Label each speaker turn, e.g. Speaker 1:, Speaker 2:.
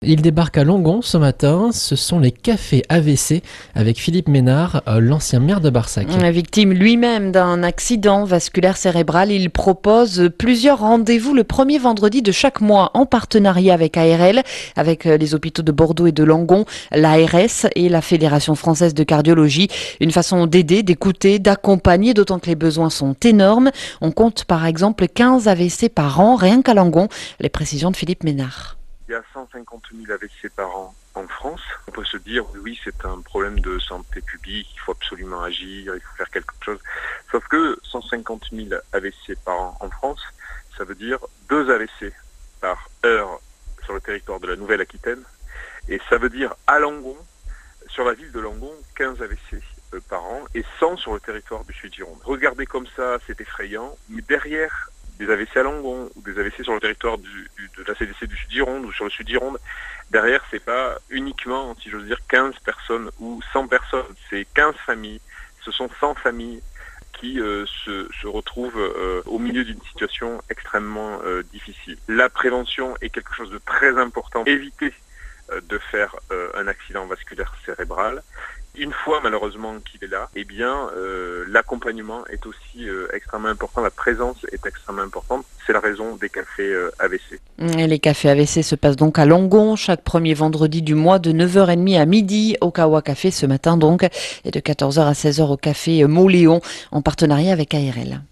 Speaker 1: Il débarque à Langon ce matin, ce sont les cafés AVC avec Philippe Ménard, l'ancien maire de Barsac.
Speaker 2: Victime lui-même d'un accident vasculaire cérébral, il propose plusieurs rendez-vous le premier vendredi de chaque mois en partenariat avec ARL, avec les hôpitaux de Bordeaux et de Langon, l'ARS et la Fédération française de cardiologie. Une façon d'aider, d'écouter, d'accompagner, d'autant que les besoins sont énormes. On compte par exemple 15 AVC par an, rien qu'à Langon. Les précisions de Philippe Ménard.
Speaker 3: Il y a 150 000 AVC par an en France. On peut se dire, oui, c'est un problème de santé publique, il faut absolument agir, il faut faire quelque chose. Sauf que 150 000 AVC par an en France, ça veut dire 2 AVC par heure sur le territoire de la Nouvelle-Aquitaine. Et ça veut dire à Langon, sur la ville de Langon, 15 AVC par an et 100 sur le territoire du Sud-Gironde. Regardez comme ça, c'est effrayant, mais derrière des AVC à Langon ou des AVC sur le territoire de la CDC du Sud-Gironde ou sur le Sud-Gironde, derrière c'est pas uniquement, si j'ose dire, 15 personnes ou 100 personnes, c'est 15 familles, ce sont 100 familles qui se retrouvent au milieu d'une situation extrêmement difficile. La prévention est quelque chose de très important. Éviter de faire un accident vasculaire cérébral. Une fois malheureusement qu'il est là, eh bien l'accompagnement est aussi extrêmement important, la présence est extrêmement importante. C'est la raison des cafés AVC.
Speaker 2: Et les cafés AVC se passent donc à Langon, chaque premier vendredi du mois de 9h30 à midi au Kawa Café ce matin donc, et de 14h à 16h au café Mauléon en partenariat avec ARL.